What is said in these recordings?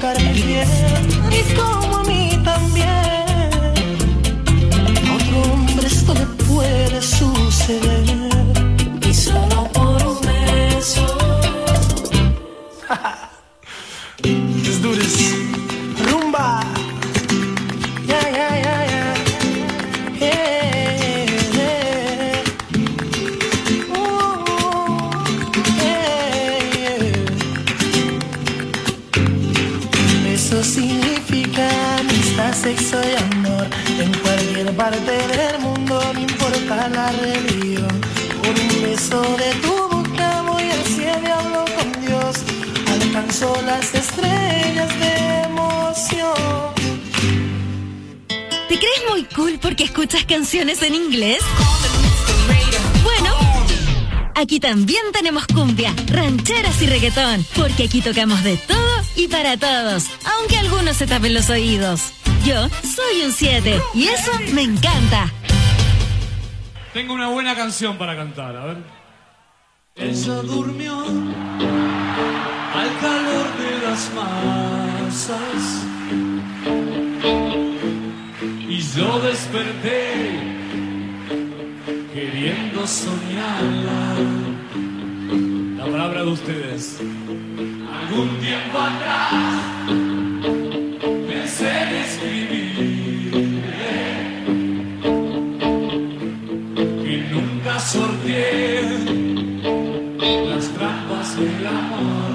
carne fiel, y como a mí también. A otro hombre esto le puede suceder, y solo por un beso. Let's do this. Rumba. Yeah, yeah, yeah, yeah. Yeah, yeah. Eso significa amistad, sexo y amor. En cualquier parte del mundo, no importa la religión. Por un beso de tu boca voy al cielo y hablo con Dios. Alcanzo las estrellas de emoción. ¿Te crees muy cool porque escuchas canciones en inglés? Bueno, aquí también tenemos cumbia, rancheras y reggaetón, porque aquí tocamos de todo y para todos, aunque algunos se tapen los oídos. Yo soy un 7 y eso me encanta. Tengo una buena canción para cantar, a ver. Ella durmió al calor de las masas Y yo desperté queriendo soñarla. La palabra de ustedes. Algún tiempo atrás pensé en escribirle y nunca sorteé las trampas del amor.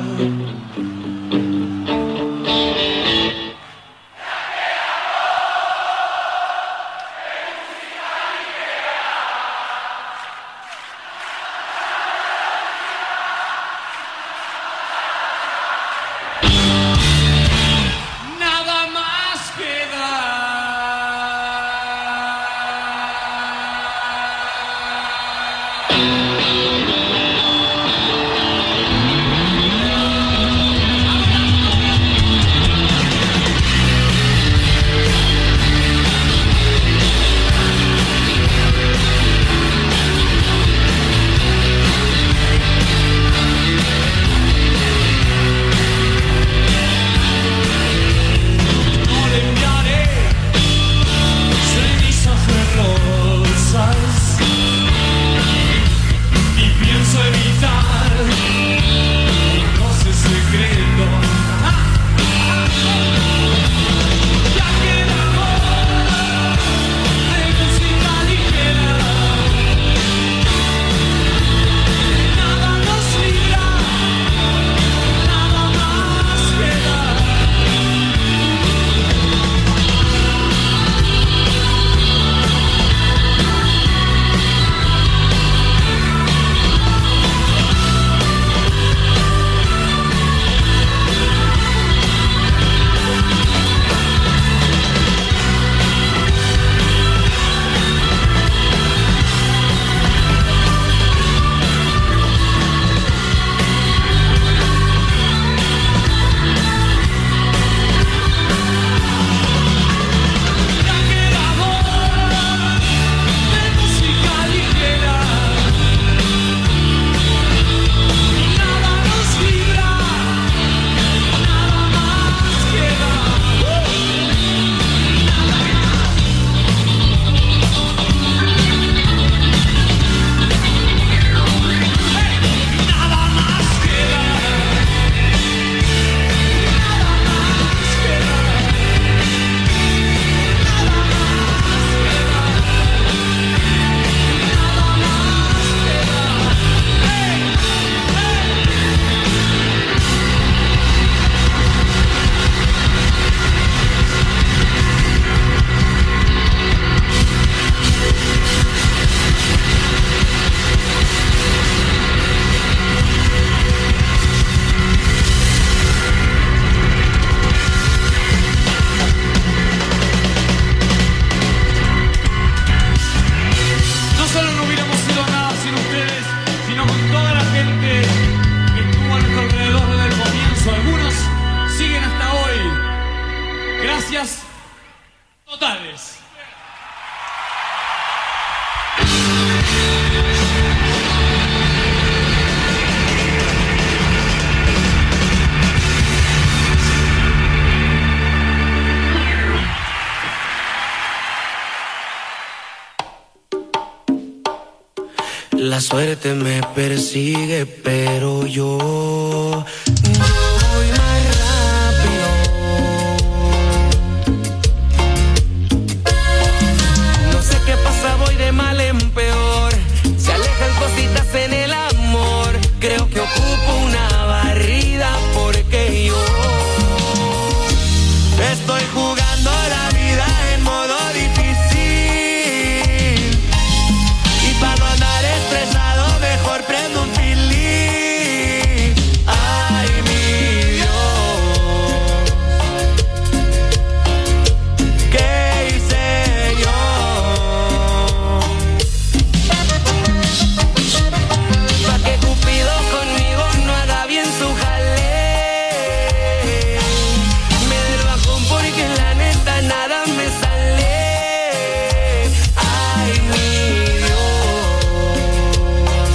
suerte me persigue, pero yo voy más rápido. No sé qué pasa, voy de mal en peor. Se alejan cositas en el amor. Creo que ocupo una barrida porque yo estoy jugando la vida en modo difícil. Y para no andar estresado, mejor prendo un pilín. Ay, mi Dios, ¿qué hice yo? Pa' que Cupido conmigo no haga bien su jale. Me del bajón porque la neta nada me sale. Ay, mi Dios,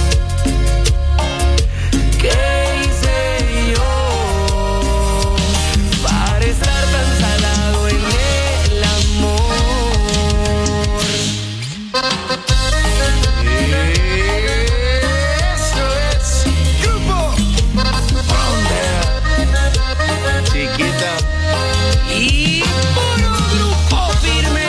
¿qué hice yo para estar tan salado en el amor? Eso es Grupo Frontera, chiquita. Y puro grupo firme.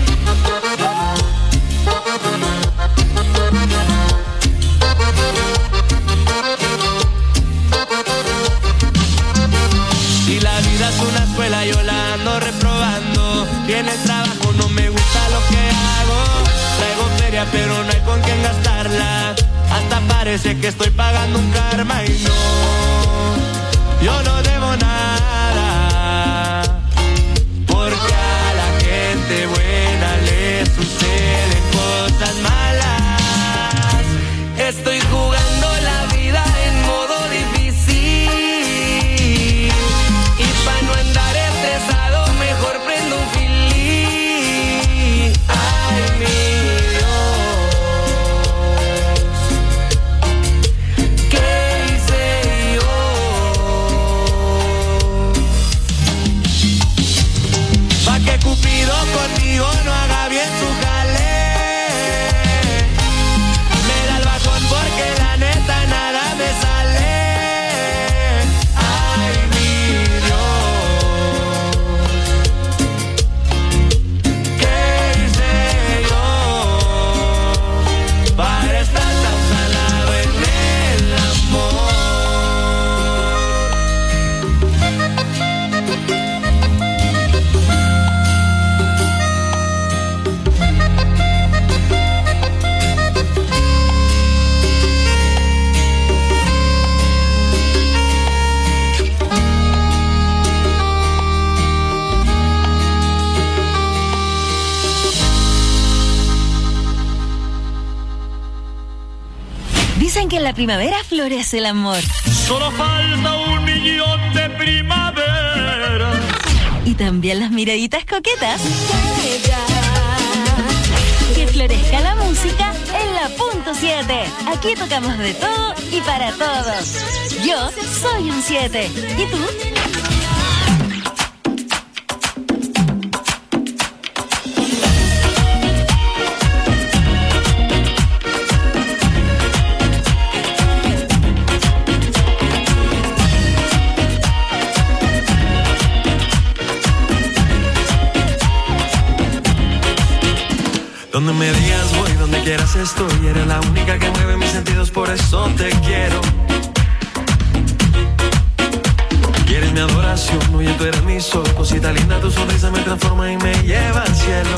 Si la vida es una escuela, yo la ando reprobando. Y en el trabajo no me gusta lo que hago. Traigo feria, pero no hay con quién gastarla. Hasta parece que estoy pagando un karma y no, yo no debo nada. Porque a la gente buena le suceden cosas malas. Estoy jugando la vida en modo difícil. Y pa' no andar estresado, mejor prendo un filín. Ay, mi Dios, ¿qué hice yo? Pa' que Cupido conmigo no haga bien su jale. Me da el bajón porque la neta nada me sale. Ay, mi Dios, ¿qué hice yo para estar tan salado en el amor? Dicen que en la primavera florece el amor. Solo falta 1.000.000 de primavera. Y también las miraditas coquetas. Que florezca la música en la punto 7. Aquí tocamos de todo y para todos. Yo soy un 7. ¿Y tú? Donde me digas voy, donde quieras estoy. Eres la única que mueve mis sentidos, por eso te quiero. Quieres mi adoración, oye, tú eres mi sol. Cosita linda, tu sonrisa me transforma y me lleva al cielo.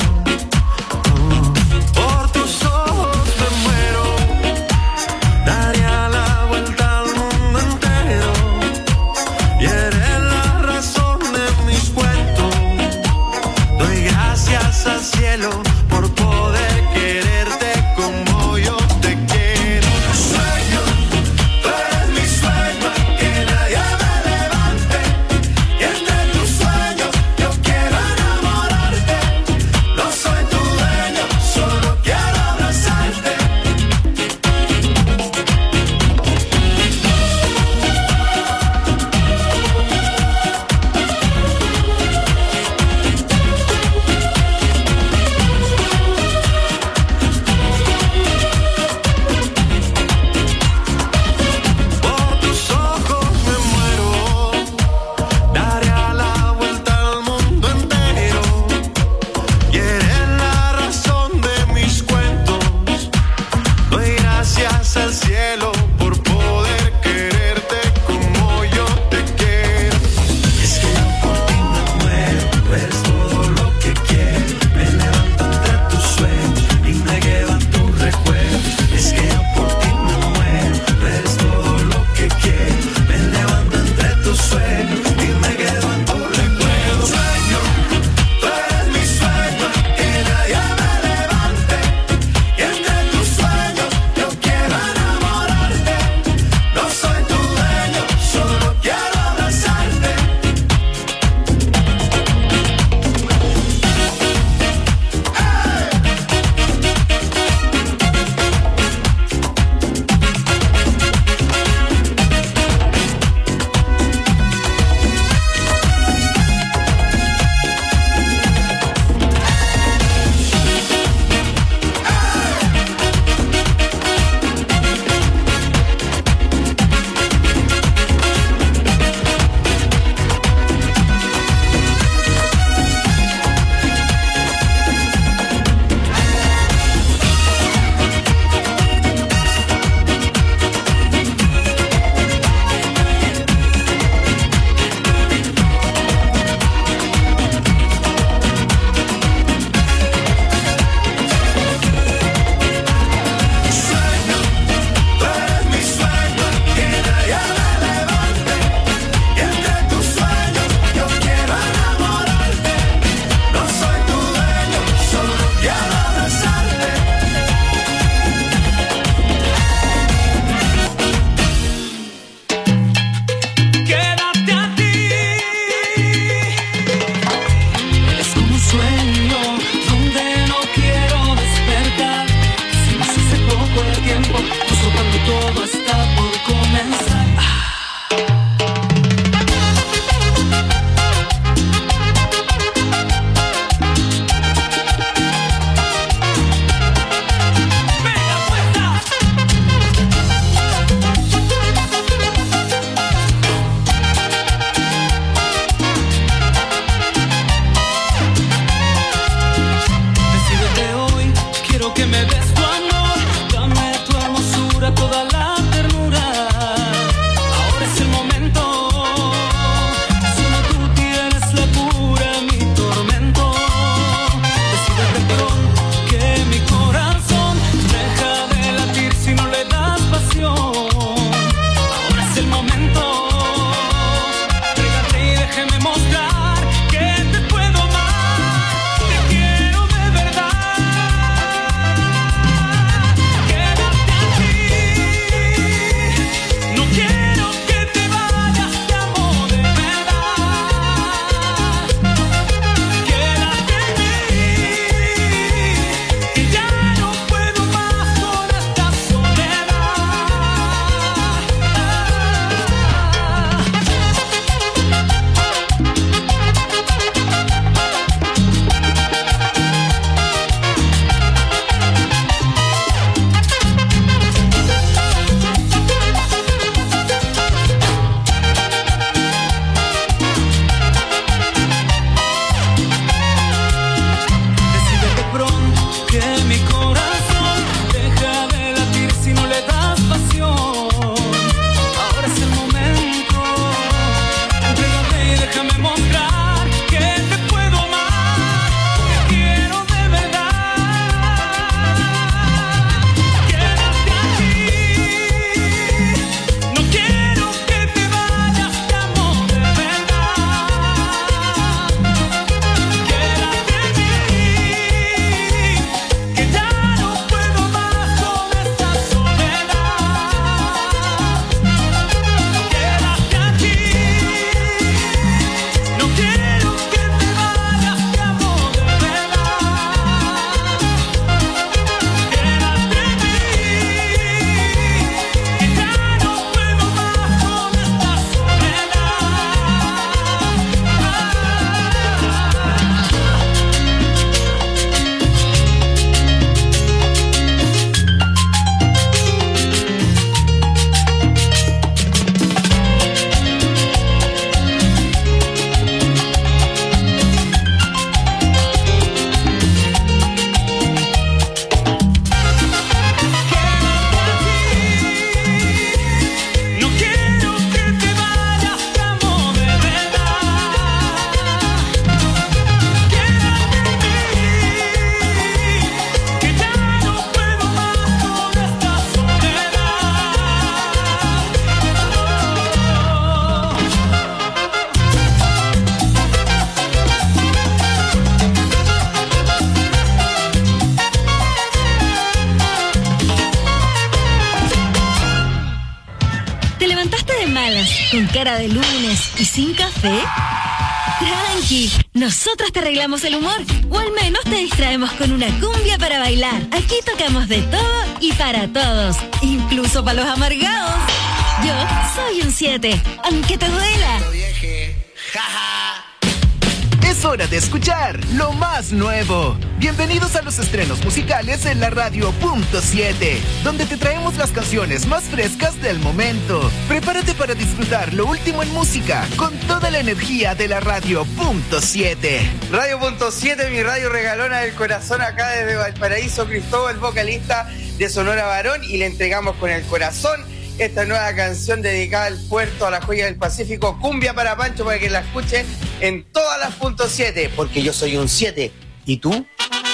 Por tus ojos me muero. Daría la vuelta al mundo entero. Y eres la razón de mis cuentos. Doy gracias al cielo por poder quererte como yo te quiero. Sueño, tú eres mi sueño, que nadie me levante. Y entre tus sueños yo quiero enamorarte. No sé gracias al cielo por poder quererte como yo te quiero. Es que yo por ti me muero, tú eres todo lo que quiero. Me levanto entre tus sueños y me quedan tus recuerdos. Es que yo por ti me muero, tú eres todo lo que quiero. Me levanto entre tus sueños y me quedan tus recuerdos. Sueño, tú eres mi sueño, que nadie me levante. Y entre tus sueños yo quiero enamorarme. levantaste de malas, con cara de lunes y sin café? Tranqui, nosotros te arreglamos el humor, o al menos te distraemos con una cumbia para bailar. Aquí tocamos de todo y para todos, incluso para los amargados. Yo soy un 7, aunque te duela. Es hora de escuchar lo más nuevo. Bienvenidos a los estrenos musicales en la radio Punto 7, donde te traemos las canciones más frescas del momento. Prepárate para disfrutar lo último en música con toda la energía de la radio Punto 7. Radio Punto 7, mi radio regalona del corazón, acá desde Valparaíso, Cristóbal, vocalista de Sonora Varón, y le entregamos con el corazón esta nueva canción dedicada al puerto, a la joya del Pacífico, Cumbia para Pancho, para que la escuchen en todas las Punto 7, porque yo soy un 7. ¿Y tú?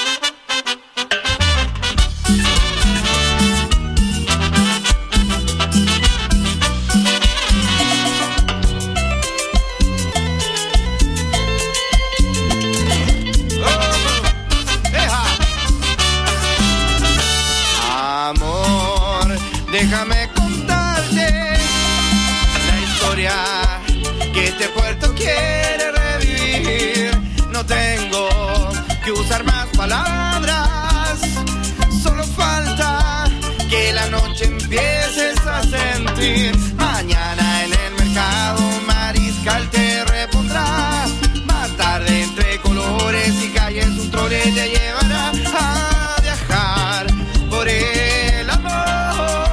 Amor, déjame que este puerto quiere revivir. No tengo que usar más palabras, solo falta que la noche empieces a sentir. Mañana en el mercado Mariscal te repondrá. Más tarde entre colores y calles un trole te llevará a viajar por el amor.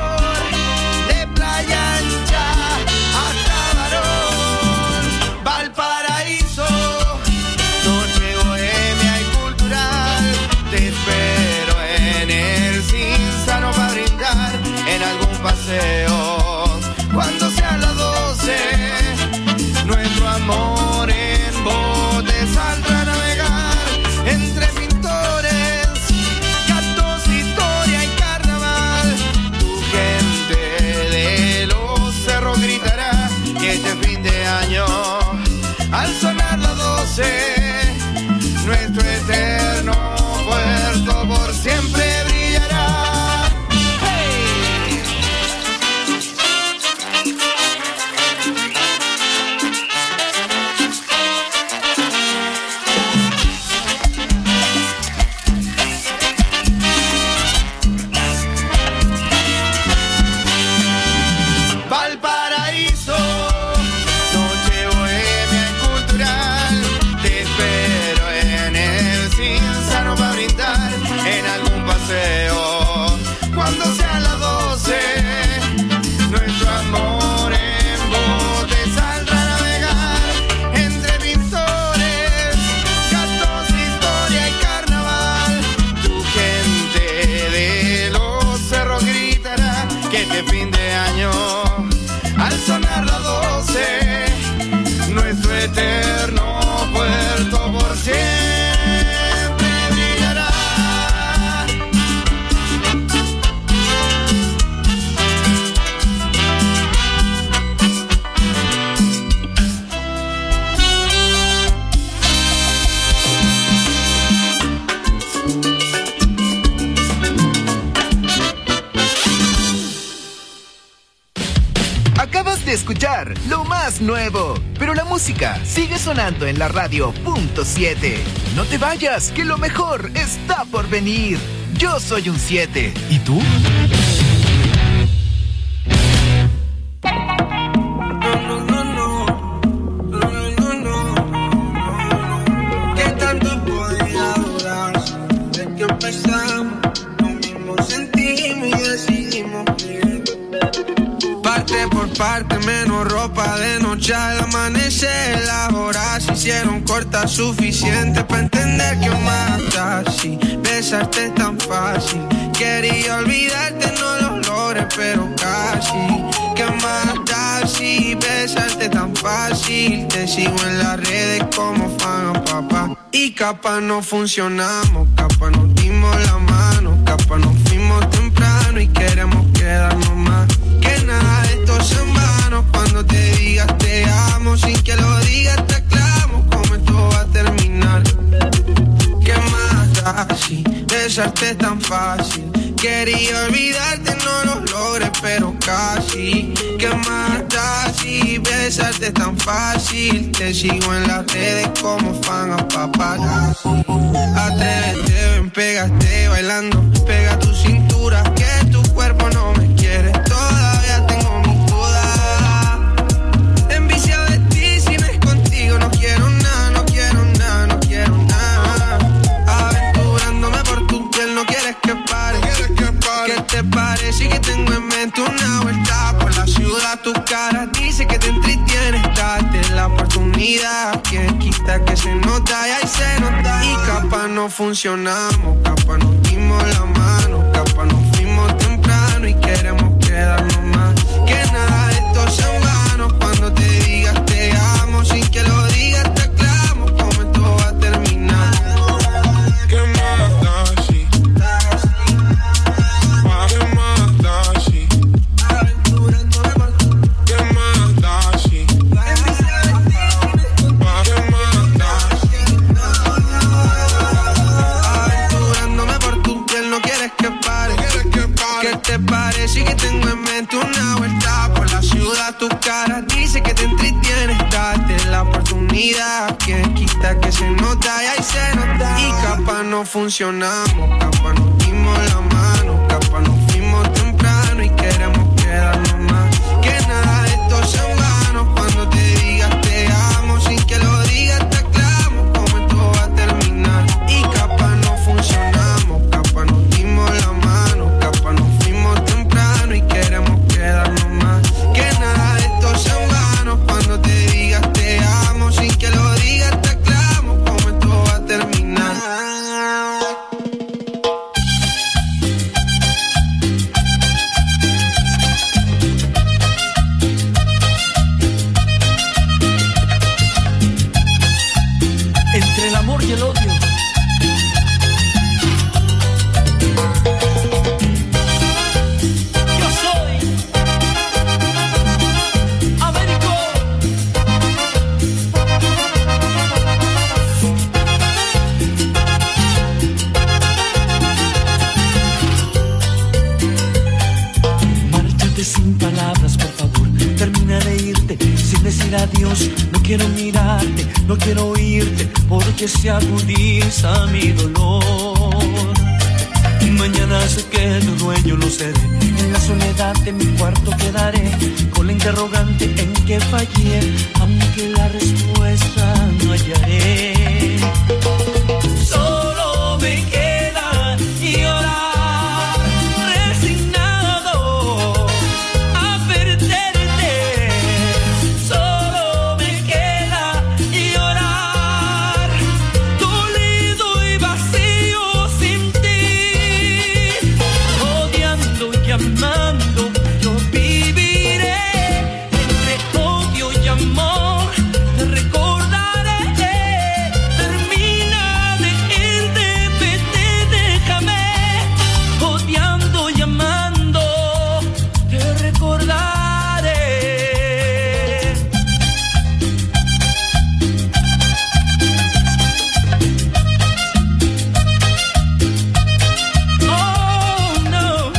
Cuando sean las 12, nuestro amor en bote saldrá a navegar entre pintores, gatos, historia y carnaval. Tu gente de los cerros gritará que este fin de año, al sonar las 12, nuestro eterno puerto por siempre brillará. Cuando sean las 12, nuestro amor en bote saldrá a navegar entre pintores, gatos, historia y carnaval. Tu gente de los cerros gritará que este fin de año, al sonar las 12, nuestro eterno puerto por siempre. De escuchar lo más nuevo, pero la música sigue sonando en la radio Punto 7. No te vayas, que lo mejor está por venir. Yo soy un 7. ¿Y tú? ¿Qué tanto podría durar? Desde que empezamos, lo mismo sentimos y decidimos vivir. Parte por parte, menos ropa de noche al amanecer. Las horas se hicieron cortas, suficiente para entender que matas. Si besarte es tan fácil, quería olvidarte, no lo logré, pero casi. Que matas si besarte tan fácil. Te sigo en las redes como fan a papá. Y capaz no funcionamos, capaz nos dimos la mano, capaz nos fuimos temprano y queremos quedarnos más. Que nada de esto es en vano, cuando te digas te amo, sin que lo digas te aclamo, cómo esto va a terminar. ¿Qué más da si besarte es tan fácil? Quería olvidarte, no lo logré, pero quiero casi. ¿Qué más da si besarte es tan fácil? Te sigo en las redes como fan a paparazzi. Atrévete, ven, pégate bailando. Pega tu cintura, que tu cuerpo no me quiere. Todavía tengo mis dudas. Enviciado de ti, si no es contigo no quiero nada, no quiero nada, no quiero nada. Aventurándome por tu piel, no quieres que pare. ¿Qué te parece que tengo en mente una vuelta por la ciudad? Tu cara dice que te entretiene, date la oportunidad. Quien quita que se nota y ahí se nota. Y capaz no funcionamos, capaz nos dimos la mano, capaz nos fuimos temprano y queremos quedarnos más. Que nada de esto sea en vano cuando te digas te amo, sin que lo digas te aclamo como esto va a terminar. ¿Qué más da si? ¿Qué más da si? Aventurándome por tu ¿Qué más da si? ¿Qué más da si? aventurándome por tu piel, no quieres que pare. ¿Qué te parece que tengo en mente una vuelta por la ciudad? Tu cara dice que te entretiene, date la oportunidad. Quien quita que se nota y ahí se nota. Y capaz no funcionamos, capaz nos dimos la mano, capaz nos fuimos temprano y queremos quedarnos más. Que nada de esto sea en vano cuando te digas te amo, sin que lo digas te aclamo como esto va a terminar. Y capaz no funcionamos, capaz nos dimos la mano, capaz nos fuimos temprano y queremos quedarnos más. Que nada de esto sea en vano cuando te digas te amo, sin que lo digas te aclamo como esto va a terminar. Entre el amor y el odio. Yo soy Américo. Márchate sin palabras, por favor. Termina de irte sin decir adiós. No quiero mirarte, no quiero oírte, porque se agudiza mi dolor. Mañana sé que tu dueño lo seré. En la soledad de mi cuarto quedaré, con la interrogante en que fallé, aunque la respuesta no hallaré. Solo me queda llorar, resignado a perderte. Solo me queda llorar, dolido y vacío sin ti. Odiando y amando, yo viviré entre odio y amor. Te recordaré. Termina de irte, vete, déjame. Odiando y amando, te recordaré. Oh, no.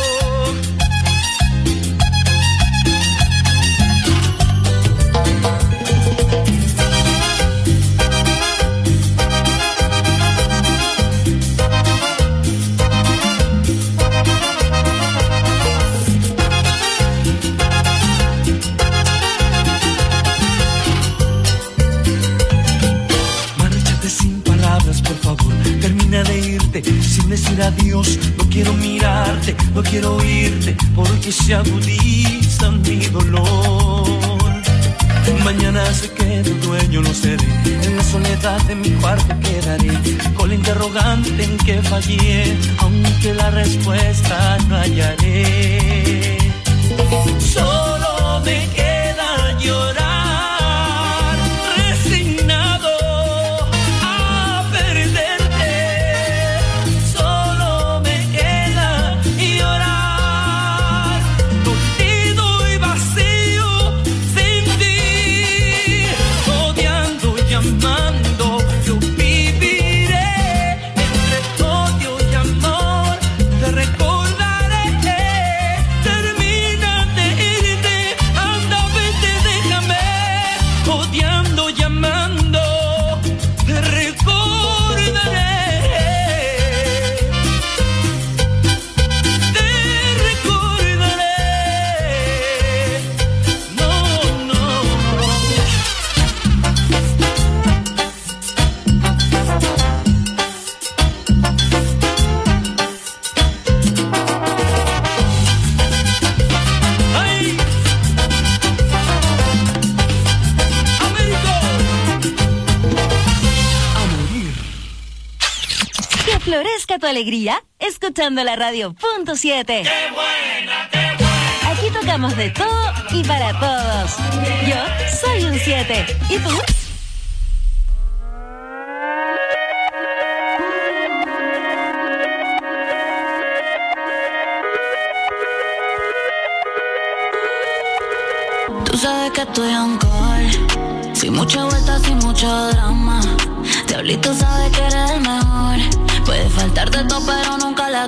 Márchate sin palabras, por favor. Termina de irte sin decir adiós. No quiero mirarte, no quiero oírte, porque se agudiza mi dolor. Mañana sé que tu dueño lo seré. En la soledad de mi cuarto quedaré, con la interrogante en que fallé, aunque la respuesta no hallaré. Solo me queda llorar, resignado a perderte. Solo me queda llorar, dolido y vacío sin ti. Odiando y amando, yo viviré entre odio y amor. Te recordaré. refresca tu alegría escuchando la radio .7. ¡Qué buena, qué buena! Aquí tocamos de todo y para todos. Yo soy un 7. ¿Y tú? Tú sabes que estoy on call, sin mucha vuelta, sin mucho drama. Diablito sabe que eres el mejor. Puede faltar de todo, pero nunca la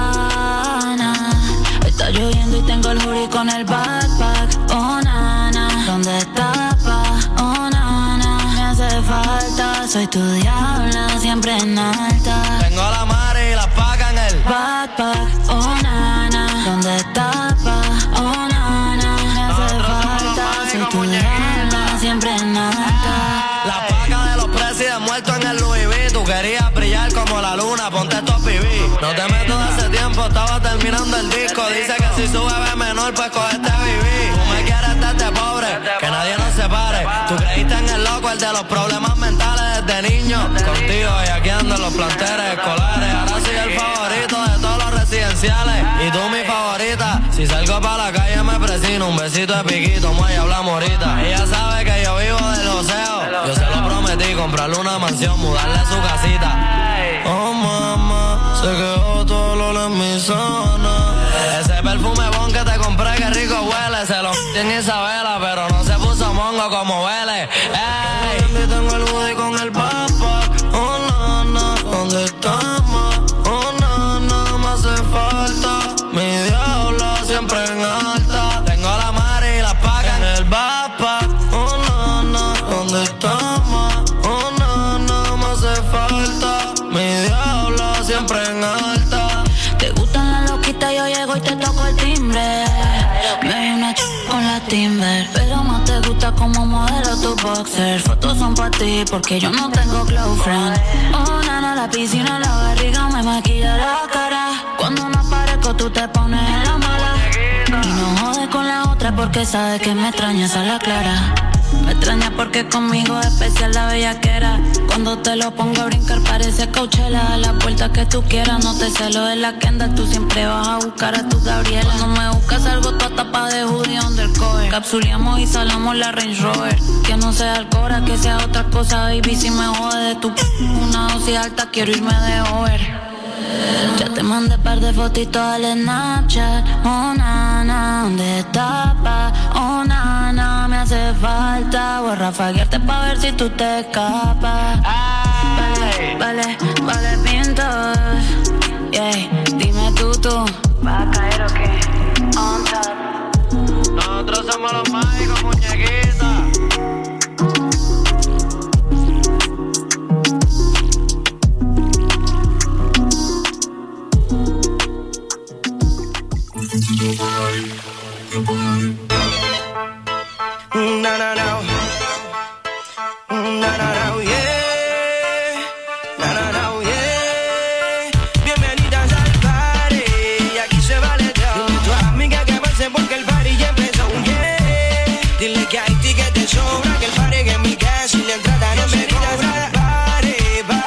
gana. Está lloviendo y tengo el hoodie con el backpack. Oh, nana, ¿dónde estás, pa? Oh, nana, me hace falta. Soy tu diabla, siempre en alta. Tengo la mare y la paca en el backpack. Oh, nana, ¿dónde estás, pa? Oh, nana, me hace falta. Soy tu diabla, siempre en alta. La paca de los presidentes muertos en el Louis V. Tú querías brillar como la luna, ponte estos pibí. No te meto de hace tiempo, estaba terminando el disco. Dice que si sube ve menor, pues cogete vivir. Tú me quieres desde pobre, que nadie nos separe. Tú creíste en el loco, el de los problemas mentales desde niño. Contigo y aquí ando en los planteles escolares. Ahora soy el favorito de todos los residenciales. Y tú mi favorita. Si salgo para la calle me presino. Un besito de piquito, muelle, hablamos ahorita. Ella sabe que yo vivo del oseo. Yo se lo prometí, comprarle una mansión, mudarle a su casita. Oh mamá, se quedó todo el olor en mi zona. Ese perfume bon que te compré, que rico huele. Se lo en Isabela, pero no se puso mongo como huele. Ey, tengo el hoodie con el backpack. Oh nana, ¿dónde estamos? Oh nana, me hace falta. Mi diablo siempre en alta. Tengo la mare y la paca en el backpack. Oh nana, ¿dónde estamos? Oh nana, me hace falta. Mi diablo siempre en alta. Te gustan las loquitas, yo llego y te toco el timbre. Me vi una con la Timber, pero más te gusta como modelo tu boxer. Fotos son para ti porque yo no tengo close friend. Oh nana, la piscina, la barriga me maquilla la cara. Cuando no aparezco tú te pones en la mala. Y no jodes con la otra porque sabes que me extrañas a la clara. Me extraña porque conmigo es especial la bellaquera. Cuando te lo pongo a brincar parece Coachella. A la puerta que tú quieras, no te celo de la Kendall. Tú siempre vas a buscar a tu Gabriela. Cuando me buscas algo toda tapa de hoodie undercover. Capsuleamos y salamos la Range Rover. Que no sea Alcora, que sea otra cosa, baby. Si me jode de tu una dosis alta, quiero irme de over. Ya te mandé par de fotitos al Snapchat. Oh nana, ¿dónde estás, pa? Oh nana, me hace falta. Voy a rafaguearte pa' ver si tú te escapas. Vale, pintos. Yeah, dime tú. ¿Va a caer o qué? On top. Nosotros somos los mágicos, muñequitas. Bienvenidas al party, aquí se vale todo. Tu amiga que pase porque el party ya empezó, yeah. Dile que hay tickets de sobra, que el party es en mi casa y la entrada no se cobra. Party,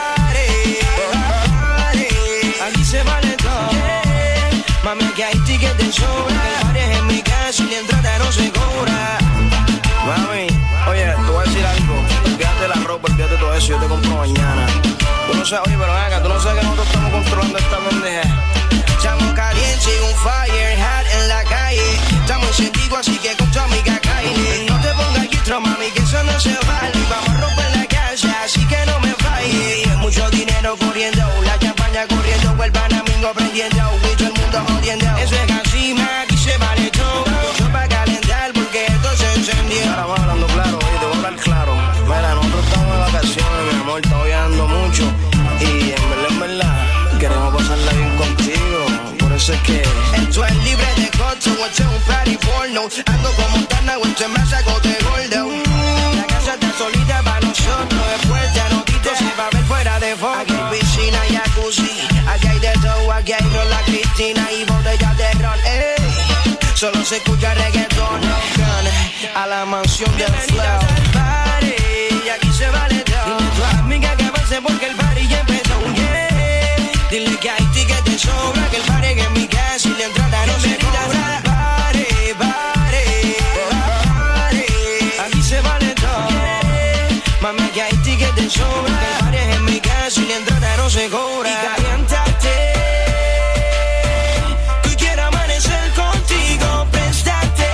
aquí se vale todo, yeah. Mami, que hay tickets de sobra, que el party es en mi casa y la entrada no se cobra. Mami, oye, te voy a decir algo. Olvídate la ropa, olvídate todo eso, yo te compro mañana. Tú no sabes, oye, pero venga, tú no sabes que nosotros estamos controlando esta pendeja. Estamos calientes, un fire hot en la calle. Estamos encendidos, así que con tu amiga Kylie. No te pongas gistro, mami, que eso no se vale. Vamos a romper la casa, así que no me falles. Mucho dinero corriendo, la champaña corriendo, el panamingo prendiendo, y todo el mundo jodiendo. Eso es así, ma, aquí se vale todo. Yo pa' calentar porque esto se encendió. Ahora vamos hablando claro, oye, te voy a hablar claro. Mira, nosotros estamos de vacaciones, mi amor, estamos viajando mucho. Y en verdad, queremos pasarla bien contigo. Por eso es que esto es libre de costo, esto es un party porno. Ando como Montana, esto es más saco de gordo. La casa está solita para nosotros. Después ya no quito, se va a ver fuera de foco. Aquí hay piscina y jacuzzi, aquí hay de todo, aquí hay Rola Cristina y botellas de ron. Ey, solo se escucha reggaetón. A la mansión del flow. Y aquí se vale todo. Tu amiga que pase porque el party ya empezó, yeah. Dile que hay ticket de sobra, que el party en mi casa y la entrada no se cobra. Pare, pare, pare, aquí se vale todo. Mami, que hay ticket de sobra, que el party en mi casa y la entrada no se cobra. Y caliéntate, que hoy quiero amanecer contigo, préstate,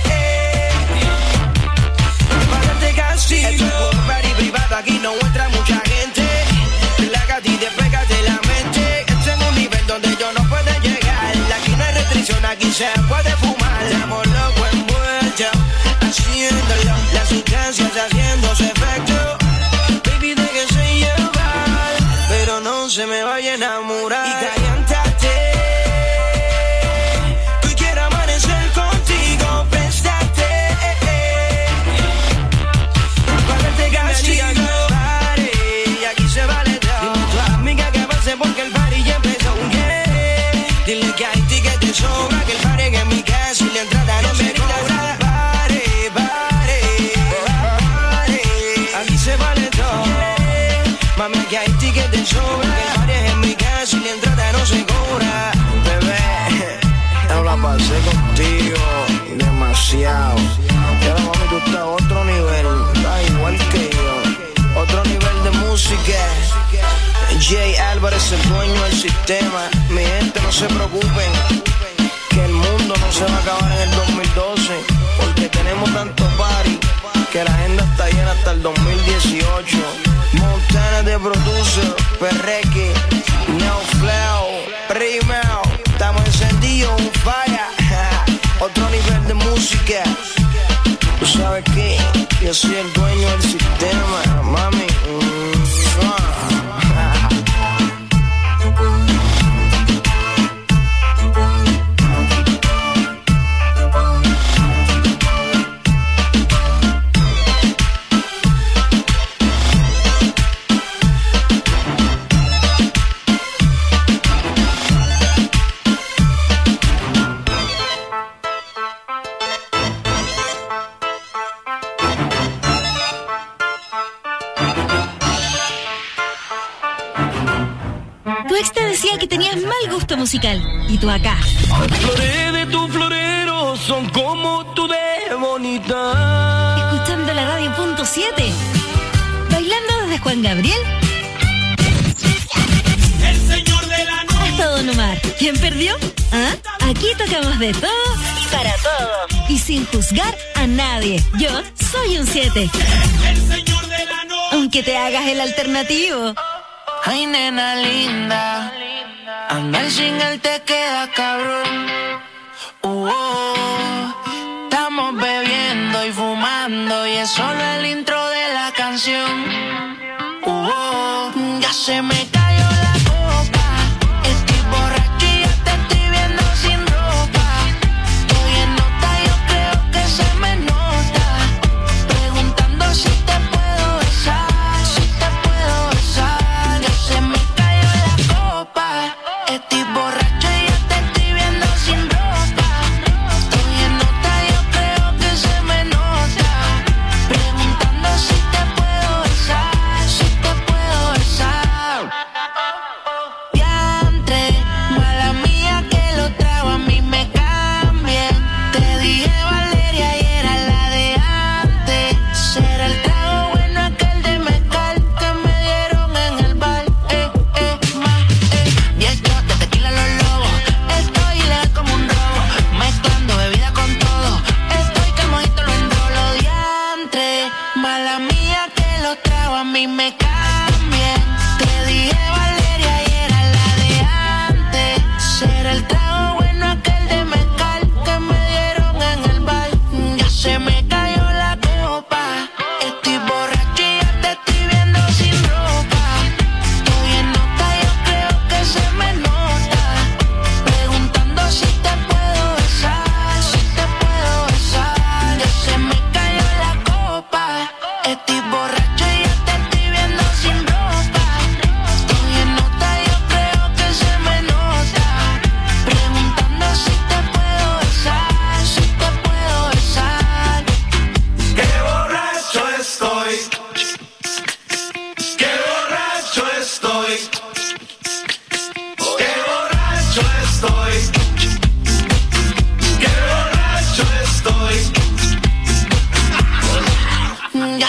párate castigo. Esto es un party privado, aquí no entra mucha gente. Relájate y despégate la mente. Esto es un nivel donde yo no puedo llegar. Aquí no hay restricción, aquí se puede fumar. Estamos locos envueltos, haciéndolo. Las sustancias haciéndose efecto. Baby, déjese llevar, pero no se me vaya a enamorar. Y caliéntate, que hoy quiero amanecer contigo, préstate, párate castigo. Y aquí se vale todo. Dime a tu amiga que pase porque el party ya empezó, yeah. Dile que hay ticket de sobra, que el party en mi casa y la entrada no se cobra. Pare, pare, pare, aquí se vale todo. Mami, que hay ticket de sobra, que el party en mi casa y la entrada no se cobra. Bebé, yo la pasé contigo demasiado. Y ahora, mami, tú estás a otro nivel, estás igual que yo. Otro nivel de música. Jay Álvarez, el dueño del sistema. Mi gente, no se preocupen, que el mundo no se va a acabar en el 2012, porque tenemos tanto party que la agenda está llena hasta el 2018. Montana de producer, Perreque, Neo Flow, Primero. Estamos encendidos, un falla. Otro nivel de música. Tú sabes que yo soy el dueño del sistema, mami. Que tenías mal gusto musical y tú acá. Las flores de tu florero son como tú de bonita. Escuchando la radio .7. Bailando desde Juan Gabriel el señor de la noche hasta Don Omar. ¿Quién perdió? ¿Ah? Aquí tocamos de todo y para todos. Y sin juzgar a nadie. Yo soy un 7. el señor de la noche. Aunque te hagas el alternativo. Ay, nena linda, andar sin él te queda cabrón. Estamos bebiendo y fumando y es solo el intro de la canción. Ya se me cayó la copa, estoy borracho y ya te estoy viendo sin ropa. Estoy en nota, yo creo que se me nota. Preguntando si te puedo besar, si te puedo besar. Ya se me cayó la copa, estoy borracho y ya te estoy viendo sin ropa. Estoy en nota, yo creo que se me nota. Preguntando si te puedo besar, si te puedo besar. Diantre, mala mía que lo trago a mí me cambie. Te dije Valeria y era la de antes. Será el trago bueno aquel de mezcal que me dieron en el bar. Y el shot de tequila los lobos. Estoy ilegal como un robo, mezclando bebida con todo. Estoy que el mojito lo enrolo. Diantre, mala mía que lo trago a mí me cambie. Te dije Valeria y era la de antes. Será el trago bueno aquel de mezcal que me dieron en el bar. Ya se me cayó la copa, estoy borracho y ya te estoy viendo sin ropa. Estoy en nota, yo creo que se me nota. Preguntando si te puedo besar, si te puedo besar. Ya se me cayó la copa, estoy borracho y ya te estoy viendo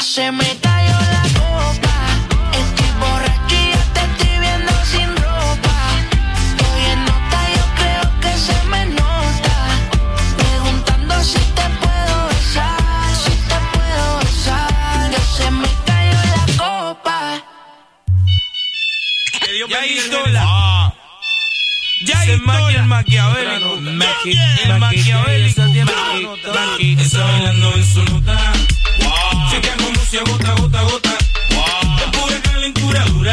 se me cayó la copa. Estoy borracho y ya te estoy viendo sin ropa. Estoy en nota, yo creo que se me nota. Preguntando si te puedo besar, si te puedo besar. Ya se me cayó la copa. Ya Istola. Ya Istola. El maquiavélico. El maquiavélico. Está bailando en su nota. Chequea como se agota, gota, gota. Es pura calentura dura.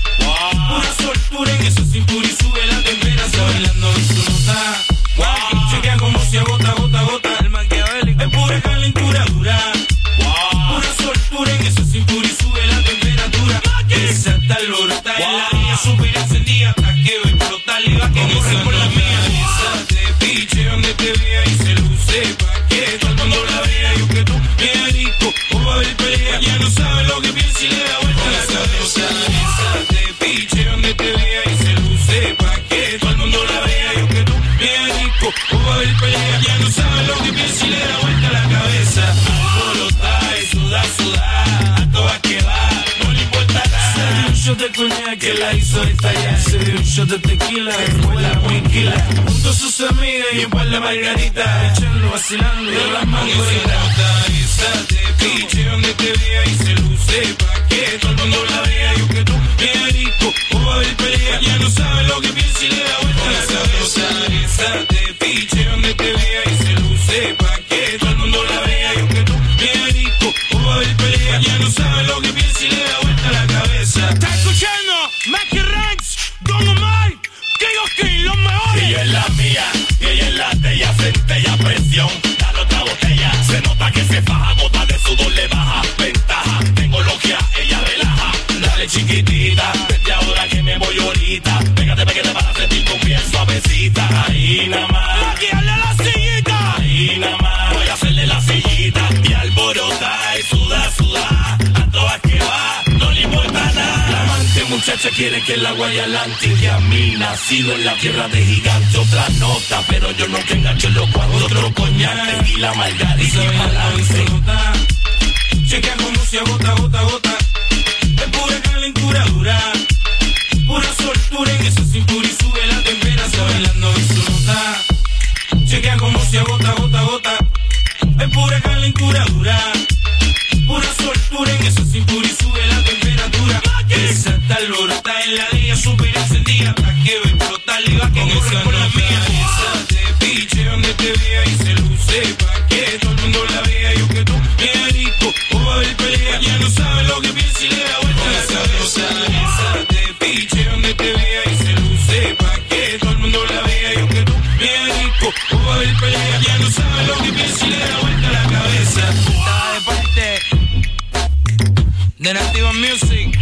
Pura soltura en esa cintura y sube la temperatura. Está bailando en su nota. Chequea como se agota, gota, gota. El maquiavélico. Es pura calentura dura. Pura soltura en esa cintura y sube la temperatura. Esa tal lorota en la vía super encendida. Hasta que va a explotar y va a correr por la mía. Esa te piche donde te vea y se luce. Pa' que todo el mundo la vea. Yo que tú, bien rico. O va a haber pelea. Ya no sabe lo que piensa y le da vuelta a la cabeza. Esa te piche donde te vea y se luce. Pa' que todo el mundo la vea. Yo que tú, bien rico. O va a haber pelea. Ya no sabe lo que piensa y le da vuelta a la cabeza. Alborota y suda, suda. A todas que va. No le importa nada. Se dio un shot de coñac que la hizo estallar. Se dio un shot de tequila que fue la tranquila. Junto a sus amigas y un par de margaritas. Echando, vacilando y las manos esa te piche donde te vea y se luce. Pa' que todo el mundo la vea. Yo que tú, bien rico. O va a haber pelea. Ya no sabe lo que piensa y le da vuelta a la cabeza. Esa te piche donde te vea y se luce. Pa' que todo el mundo la vea. Yo que tú, bien rico. O va a haber pelea. Ya no sabe lo que piensa y le da vuelta a la cabeza. ¿Estás escuchando? Mackie Ranks, Don Omar, King, los mejores. Ella es la mía, y ella es la de ella, centella, presión, dale otra botella. Se nota que se faja, gota de sudor le baja. Ventaja, tengo logia, ella relaja. Dale chiquitita, vete ahora que me voy ahorita. Pégate para sentir con piel suavecita. Ahí nada más. Mackie, dale a la sillita. Ahí nada más. Voy a hacerle la sillita. Y alborota y suda, suda. A todas que va, no le importa nada. La amante muchacha quiere que la guaya adelante. Que a mí nacido en la tierra de gigante. Otra nota, pero yo nunca engancho en los cuatro. Otro coñac, tequila, margarita y balance. Chequea como se agota, gota, gota. Es pura calentura dura. Pura soltura en esa cintura y sube la temperatura. Bailando en su nota. Chequea como se agota, gota, gota. Es pura calentura dura. Pura soltura en esa cintura y sube la temperatura. Esa tal lorota en la día super encendida. Hasta que va a explotar y va a correr por la mía. Esa te piche donde te vea y se luce. Pa' que todo el mundo la vea. Yo que tú, bien rico. O va a haber pelea. Ya no sabe lo que piensa y le da vuelta a la cabeza. Esa te piche donde te vea y se luce. Pa' que todo el mundo la vea. Yo que tú, bien rico. O va a haber pelea. Ya no sabe lo que piensa y le da vuelta a la cabeza. Estaba de parte de Nativa Music,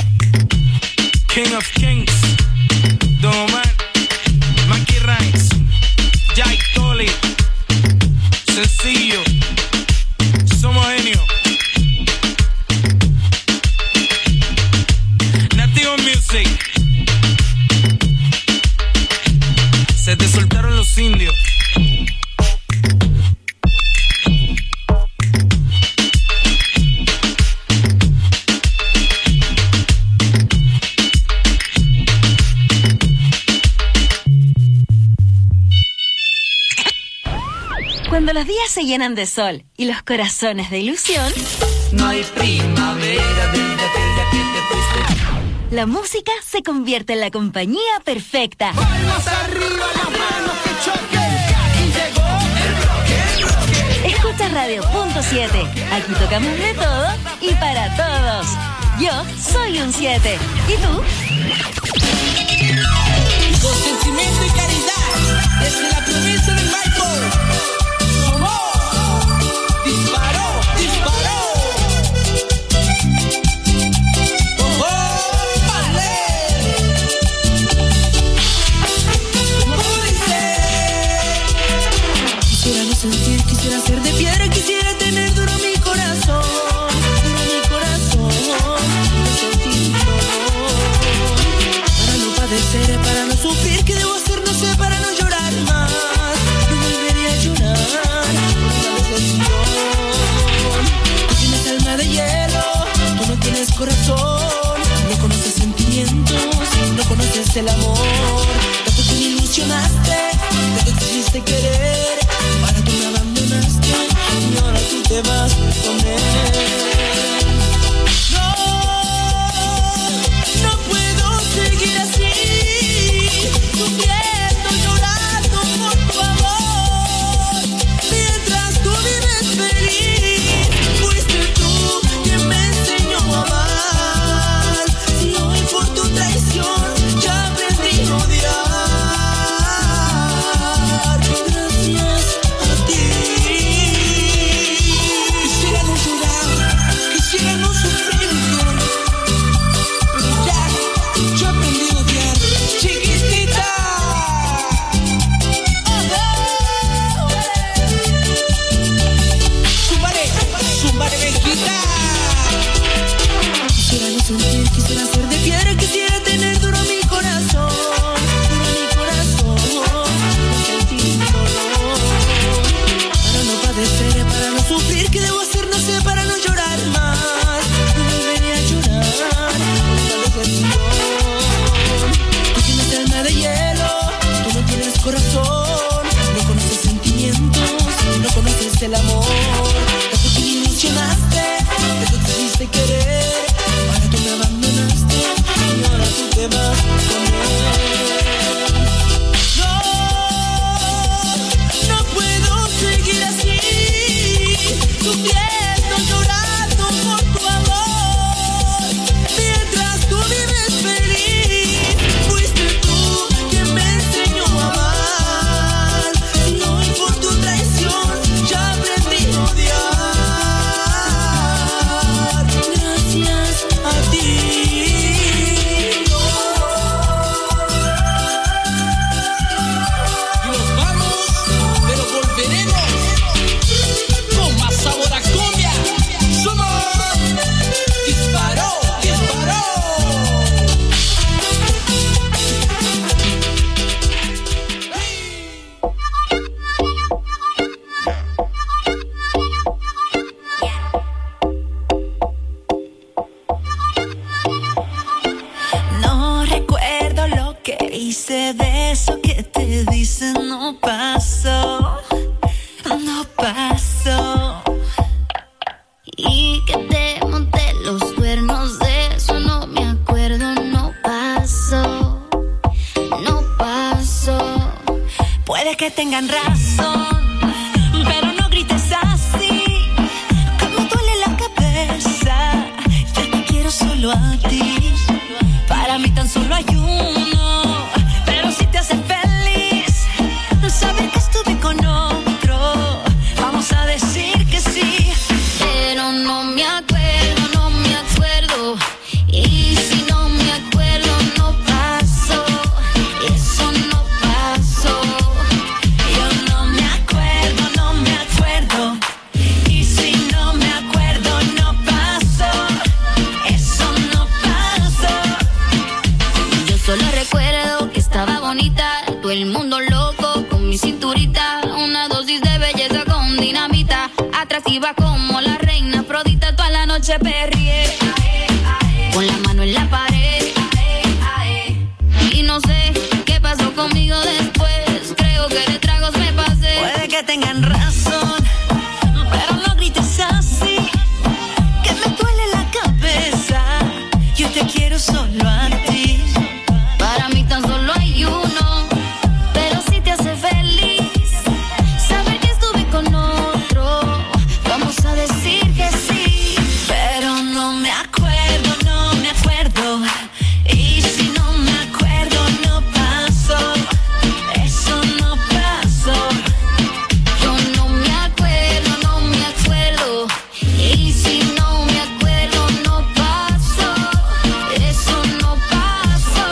King of Kings, Don Omar, Mackie Ranks, Jai Tolly, sencillo, somos genios. Nativa Music, se te soltaron los indios. Cuando los días se llenan de sol y los corazones de ilusión, no hay primavera desde aquella que te fuiste. La música se convierte en la compañía perfecta. Palmas arriba, las manos que choquen. Y llegó el bloque. Escucha Radio Punto 7. Aquí tocamos de todo y para todos. Yo soy un 7. ¿Y tú? Con sentimiento y caridad, desde la promesa del Michael. Disparó, disparó. Quisiera no sentir, quisiera ser de piedra, quisiera tener duro mi corazón, no sentir dolor. Para no padecer, para no sufrir, ¿qué debo hacer? No sé, para no llorar más. Yo volvería a llorar por una decepción. Tú tienes alma de hierro. conoces el amor. Tanto te ilusionaste, tanto te hiciste querer. Ahora tú me abandonaste y ahora tú te vas con él. No puedo seguir así, sufriendo, llorando por tu amor. Mientras tú vives feliz, fuiste tú quien me enseñó a amar. Si hoy por tu traición ya aprendí a odiar. Gracias a ti. Quisiera no llorar, quisiera no sufrir, pero ya, yo aprendí a odiar. Chiquitita. Zúmbale, viejita. Quisiera no sentir, quisiera ser de piedra, quisiera tener duro mi corazón, no sentir dolor, para no padecer, para no sufrir. ¿Qué debo hacer? No sé, para no llorar más, no volveré a llorar por la decepción. Tú tienes alma de hielo, tú no tienes corazón, no conoces sentimientos, no conoces el amor. Tanto te ilusionaste, tanto te hiciste querer. Ahora tú me abandonaste y ahora tú te vas con él. No puedo seguir así, sufriendo, llorando por tu amor. Mientras tú vives feliz, fuiste tú quien me enseñó a amar. Y hoy por tu traición ya aprendí a odiar. Gracias a ti. Nos vamos, pero volveremos con más sabor a cumbia. Somos Disparó. No recuerdo lo que hice, de eso que te dicen no pasó. Y que te monté los cuernos, de eso no me acuerdo, no pasó. Puede que tengan razón, pero no grites así, que me duele la cabeza. Yo te quiero solo a ti, para mí tan solo hay uno. Pero si te hace feliz saber que estuve con otro, vamos a decir que sí. Pero no me acuerdo. Y si no me acuerdo, no pasó. Eso no pasó. Yo no me acuerdo. Y si no me acuerdo, no pasó. Eso no pasó. Yo solo recuerdo que estaba bonita, todo el mundo loco con mi cinturita. Una dosis de belleza con dinamita, atractiva como la reina Afrodita. Toda la noche perrié, con la mano en la pared. Y no sé qué pasó conmigo después, creo que de tragos me pasé. Puede que tengan razón, pero no grites así, que me duele la cabeza. Yo te quiero solo a ti, para mí tan solo hay uno. Pero si te hace feliz saber que estuve con otro, vamos a decir que sí. Pero no me acuerdo. Y si no me acuerdo, no pasó. Eso no pasó. Yo no me acuerdo. Y si no me acuerdo, no pasó. Eso no pasó.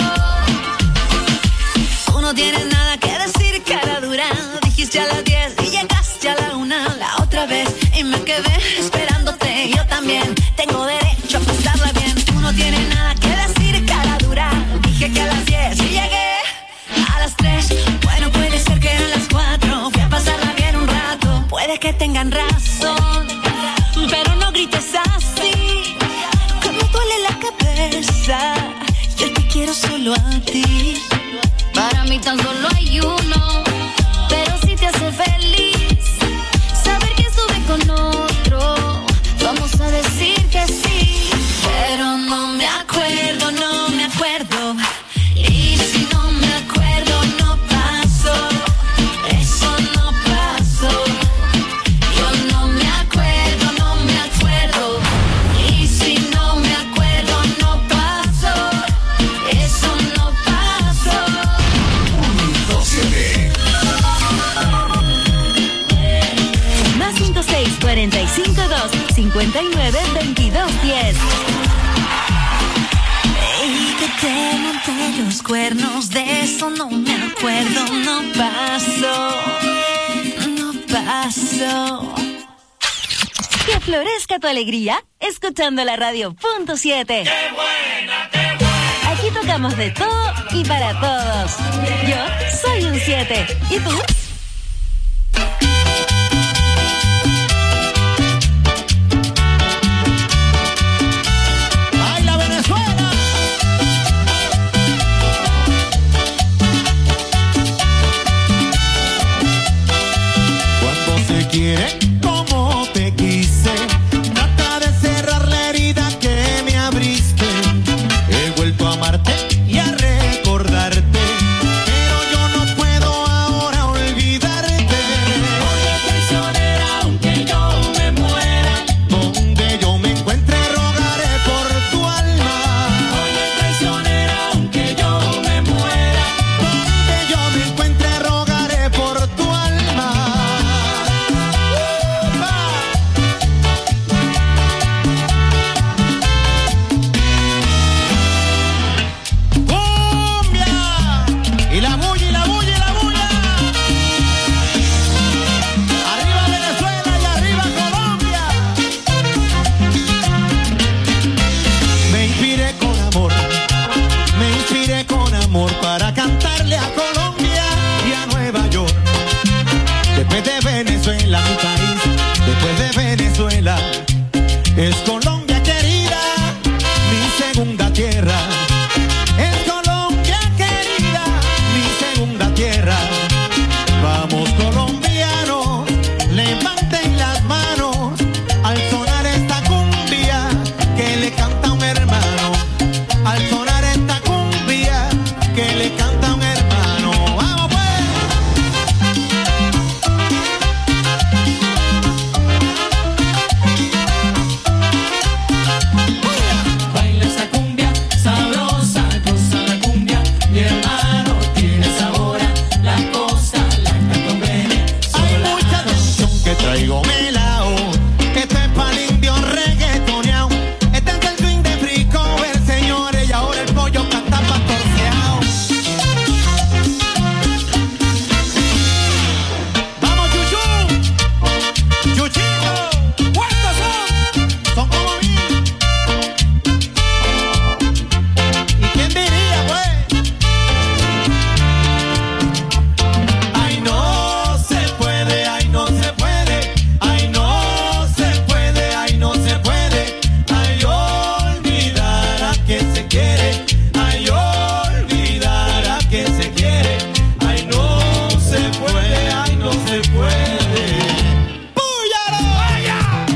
Tú no tienes nada que decir, cara dura. Dijiste a las 10 y llegaste a la 1 la otra vez, y me quedé esperándote. Yo también tengo derecho a pasarla bien. Tú no tienes nada que decir, cara dura. Dije que a las 10 y llegué a las 3. Bueno, puede ser que eran las 4. Fui a pasarla bien un rato. Puede que tengan razón, pero no grites así, que me duele la cabeza. Yo te quiero quiero solo a ti. Para mí tan solo hay uno, pero si te hace feliz saber que estuve con otro, vamos a decir que sí. Pero no me acuerdo, no me acuerdo. Y si no me acuerdo, no pasó. Eso no pasó. Yo no me acuerdo, no me acuerdo. Y si no me acuerdo, no pasó. Eso no pasó. 127. Más 56 45 2 59 22 10. Y que te monté los cuernos, de eso no me acuerdo, no pasó, no pasó. Que florezca tu alegría escuchando la radio punto 7. ¡Qué buena, qué buena! Aquí tocamos de todo y para todos. Yo soy un 7. ¿Y tú? ¡Baila Venezuela! Cuando se quiere como te quise, trata de cerrar la herida que me abriste. He vuelto a amarte y a recordarte, pero yo no puedo ahora olvidarte. Oye, traicionera, aunque yo me muera. Donde yo me encuentre rogaré por tu alma. Oye, traicionera, aunque yo me muera. Donde yo me encuentre rogaré por tu alma. ¡Cumbia! Y la bulla, y la bulla, y la bulla. Arriba Venezuela y arriba Colombia. Me inspiré con amor para cantarle a Colombia y a Nueva York. Después de Venezuela, mi país, después de Venezuela, es Colombia querida, mi segunda tierra. Es Colombia querida, mi segunda tierra. Vamos colombianos, levanten las manos al sonar esta cumbia que le canta un hermano. Al sonar esta cumbia que le canta un hermano. ¡Vamos pues! Baila esa cumbia sabrosa, goza la cumbia. Mi hermano tiene sabor a la cosa, la canto Venezuela. Hay mucha atención que traigo melao. Esto es pa'l indio reggaetoneao. Este es el swing de Free Cover, señores, y ahora el pollo canta pastorceao. ¡Vamos, Chuchu! ¡Chuchito! ¿Cuántos son? Son como 1000. ¿Y quién diría, pues? Ay, no se puede, ay, no se puede, ay, no se puede, ay, no se puede, ay, olvidar a que se quiere, ay, olvidar a que se quiere, ay, no se puede, ay, no se puede. ¡Púyalo! ¡Vaya!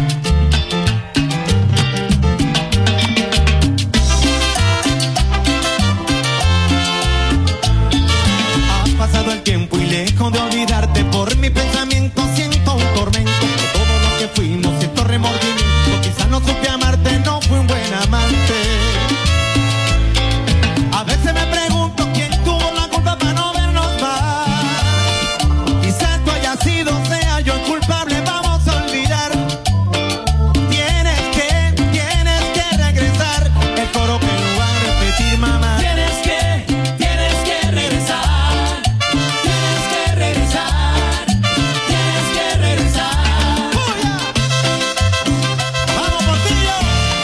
Ha pasado el tiempo y lejos de olvidarte, por mi pensamiento siento un tormento. Por todo lo que fuimos siento remordimiento. Quizás no supe amarte, no fui un buen amante. A veces me pregunto quién tuvo la culpa para no vernos más. Quizás tú hayas sido, sea yo el culpable, vamos a olvidar. Tienes que regresar. El coro que no va a repetir, mamá. Tienes que regresar. Tienes que regresar. Tienes que regresar. ¡Vamos, Portillo!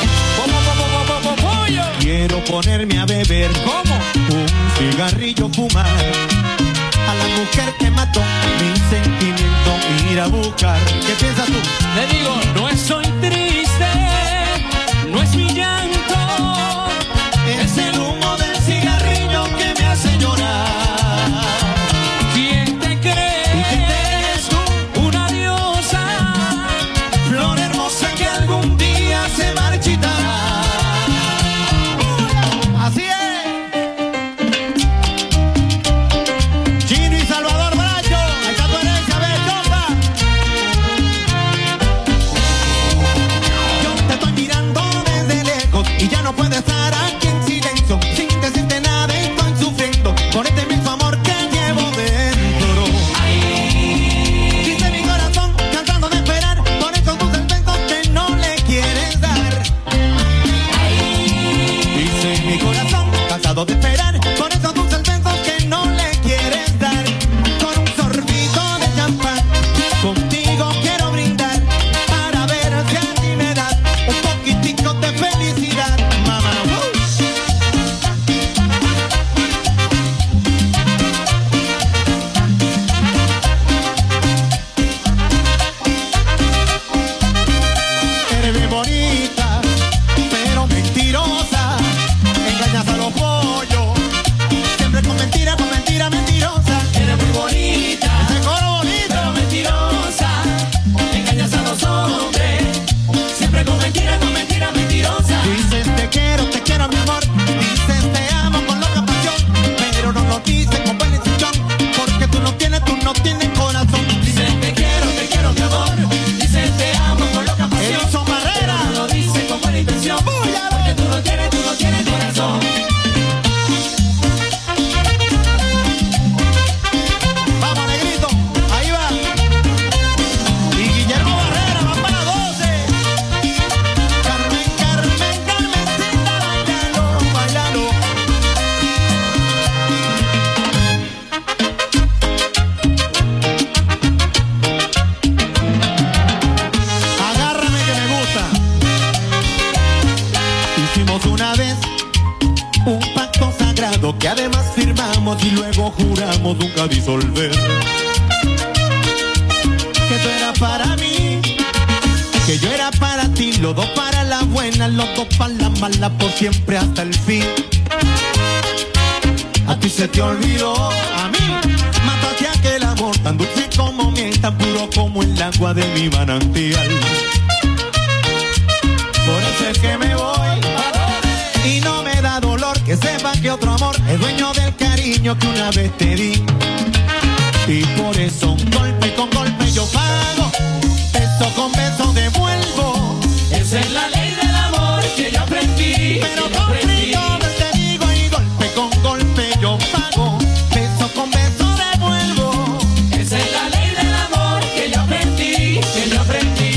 Pollo. Quiero ponerme a beber, ¿cómo? Un cigarrillo, fumar. A la mujer que mató mi sentimiento, ir a buscar. ¿Qué piensas tú? Le digo, no estoy triste, no es mi llanto, Es el humo del cigarrillo. además firmamos y luego juramos nunca disolver. Que tú eras para mí, que yo era para ti, los dos para las buenas, los dos para las malas, por siempre hasta el fin. A ti se te olvidó, a mí mataste aquel amor tan dulce como miel, tan puro como el agua de mi manantial. Por eso es que me voy y no me da dolor que sepa que otro amor es dueño del cariño que una vez te di. Y por eso golpe con golpe yo pago, beso con beso devuelvo. Esa es la ley del amor que yo aprendí. Pero complicado te digo y golpe con golpe yo pago, beso con beso devuelvo. Esa es la ley del amor que yo aprendí, que yo aprendí.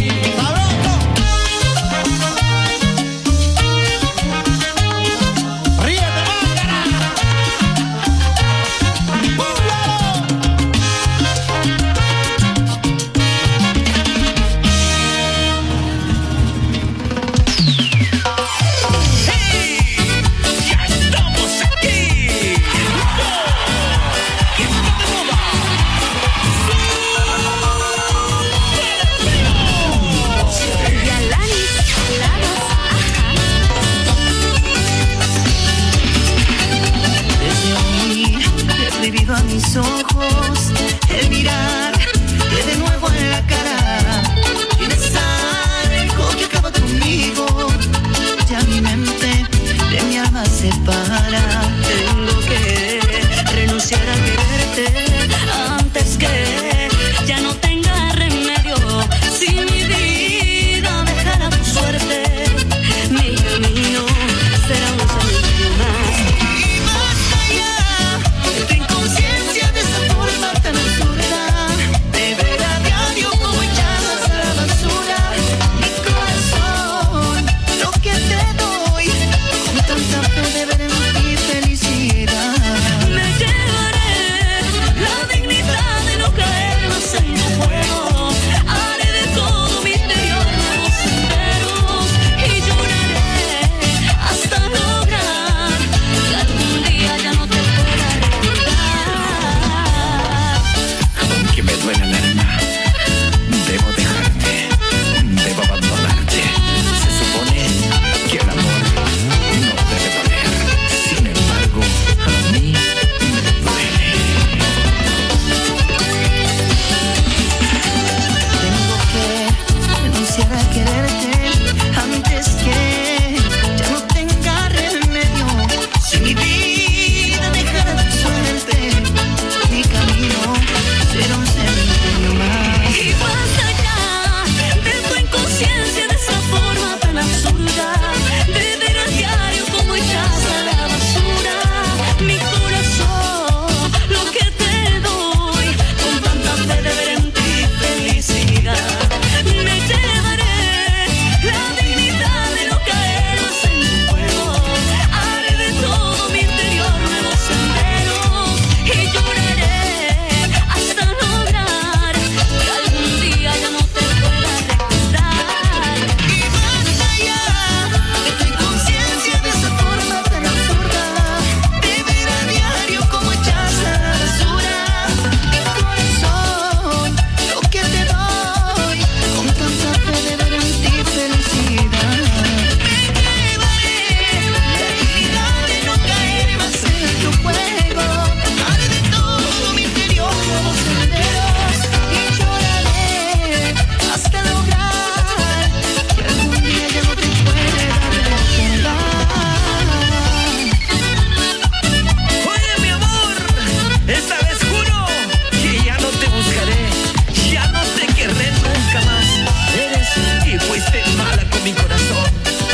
A mis ojos, el mirarte de nuevo en la cara. Tienes algo que acaba conmigo. Ya mi mente de mi alma separa. Tengo que renunciar a quererte antes que ya no tenga remedio. Si mi vida dejara tu suerte, mi camino será un cementerio más. Y más allá de tu inconsciencia, de esa forma tan absurda, de ver a diario como echas a la basura mi corazón, lo que te doy, con tanta fe de ver en ti felicidad. Me llevaré la dignidad de no caer más en tu juego. Haré de todo mi interior nuevos senderos y lloraré hasta lograr que algún día ya no te pueda recordar. Aunque me duele el alma, debo dejarte, debo abandonarte. Se supone que el amor no debe doler. Sin embargo, a mí me duele. Tengo que renunciar a quererte antes que ya no tenga remedio. Si mi vida dejara tu suerte, mi camino será un cementerio más. Y basta ya de tu inconsciencia, de esa forma tan absurda, de ver a diario como echas a la basura mi corazón, lo que te doy, con tanta fe de ver en ti felicidad. Me llevaré la dignidad de no caer más en tu juego. Haré de todo mi interior nuevos senderos y lloraré hasta lograr que algún día ya no te pueda recordar. Y más allá de tu inconsciencia, de esa forma tan absurda, de ver a diario como echas a la basura mi corazón, lo que te doy, con tanta fe de ver en ti felicidad. Me llevaré la dignidad de no caer más en tu juego. Haré de todo mi interior nuevos senderos y lloraré hasta lograr que algún día ya no te pueda recordar. Oye, mi amor, esta vez juro que ya no te buscaré, ya no te querré nunca más. Eres y fuiste mala con mi corazón.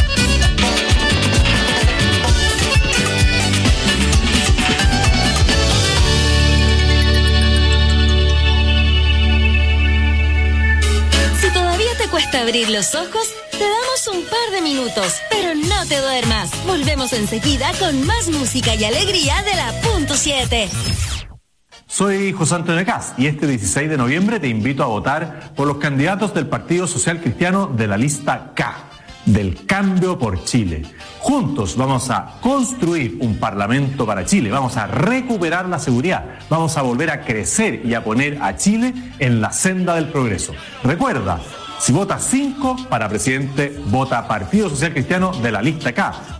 Si todavía te cuesta abrir los ojos, te damos un par de minutos, pero no te duermas. Volvemos enseguida con más música y alegría de la Punto 7. Soy José Antonio Caz y este 16 de noviembre te invito a votar por los candidatos del Partido Social Cristiano de la lista K. del cambio por Chile. Juntos vamos a construir un parlamento para Chile, vamos a recuperar la seguridad, vamos a volver a crecer y a poner a Chile en la senda del progreso. Recuerda, si votas 5 para presidente, vota Partido Social Cristiano de la lista K.